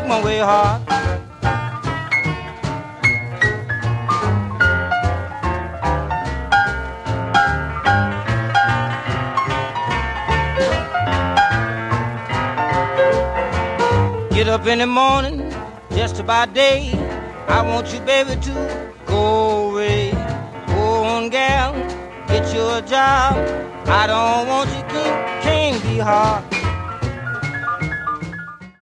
my way hard. Get up in the morning, just about day. I want you, baby, to go away. Go on, gal, get you a job. I don't want you to can't be hard.